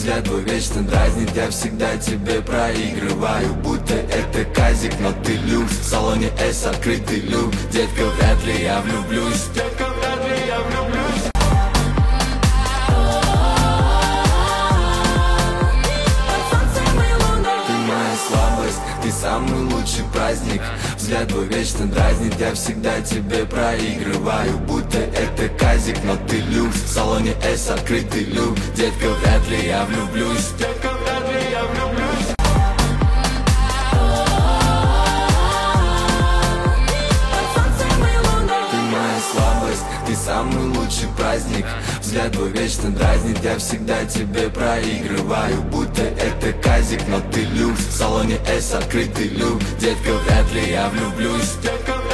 Взгляд твой вечно дразнит, я всегда тебе проигрываю. Будто это казик, но ты люкс. В салоне S открытый люк. Детка, вряд ли я влюблюсь. Детка, вряд ли я влюблюсь. Ты моя слабость, ты самый лучший праздник. Взгляд твой вечно дразнит, я всегда тебе проигрываю. Будто это казик, но ты люкс. В салоне S открытый люк. Детка, вряд ли я влюблюсь. Детка, вряд ли я влюблюсь. Ты моя слабость, ты самый лучший праздник. Взгляд твой вечно дразнит, я всегда тебе проигрываю. Будто это казик, но ты люкс. В салоне S открытый люк. Детка, вряд ли я влюблюсь. Детка,